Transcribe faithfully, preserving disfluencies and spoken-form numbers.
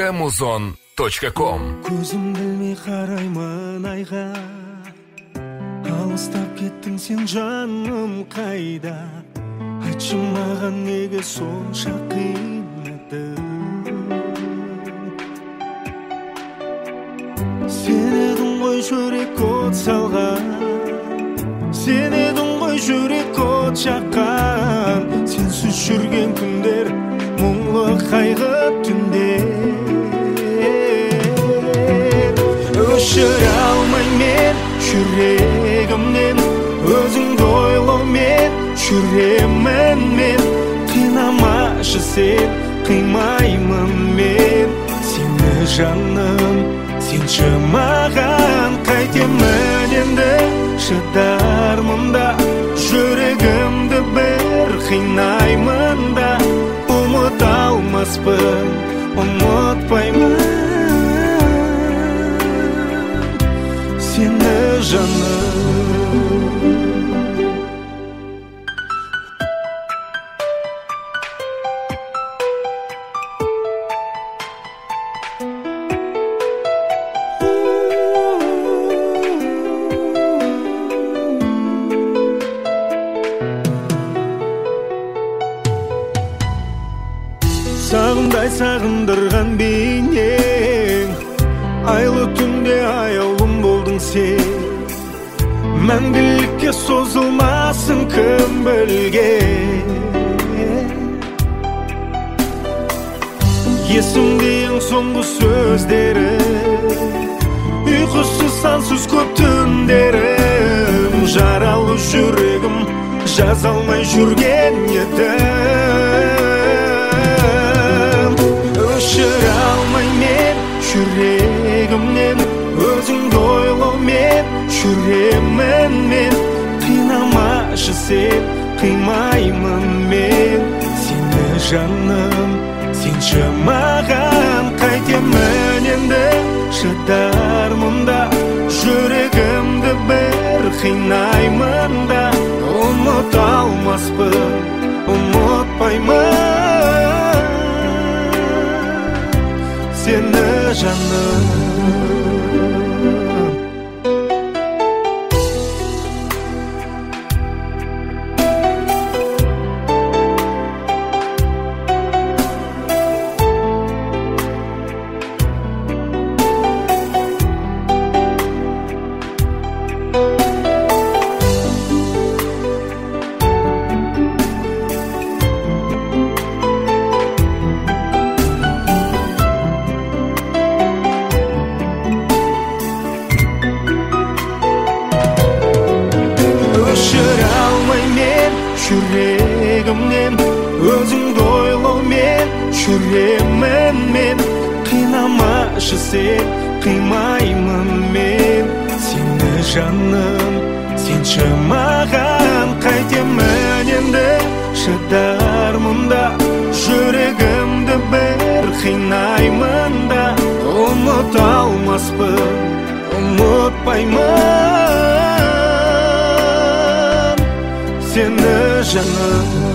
точка музон точка ком. Көзім білмей қараймын айға, алыстап кеттің сен жаным қайда? Айтшы маған неге сонша қимады? Сен едің ғой жүрек от салған, сен едің ғой жүрек от жаққан. Сенсіз жүрген күндер мұңлы қайғы түндер. Өшіре алмай мен жүрегімнен, өзіңді ойлаумен жүремін мен. Қинамашы сен, қимаймын мен сені жаным. Сенші маған қайтемін енді, шыдармын да жүрегімді бір қинаймын да. Ұмыта алмаспын, ұмытпаймын сені жаным. Сағындай сағындырған бейнең, айлы түнде аяулым болдың сен. Мәңгілікке созылмасын кім білген. Есімде ең соңғы сөздері, ұйқысыз сансыз көп түндерім. Жаралы жүрегім жаза алмай жүрген едім. Өшіре алмай мен жүрегімнен, өзіңді ойлаумен жүремін мен. Қинамашы сен, қимаймын мен сені жаным. Сенші маған қайтемін енді, шыдармын да жүрегімді бір қинаймын да. Ұмыта алмаспын, ұмытпаймын сені жаным. Жүрегімнен, өзіңді ойлаумен жүремін мен. Қинамашы сен, қимаймын мен сені жаным. Сенші маған қайтемін енді, шыдармын да жүрегімді бір қинаймын да. Ұмыта алмаспын, ұмытпаймын сені жаным.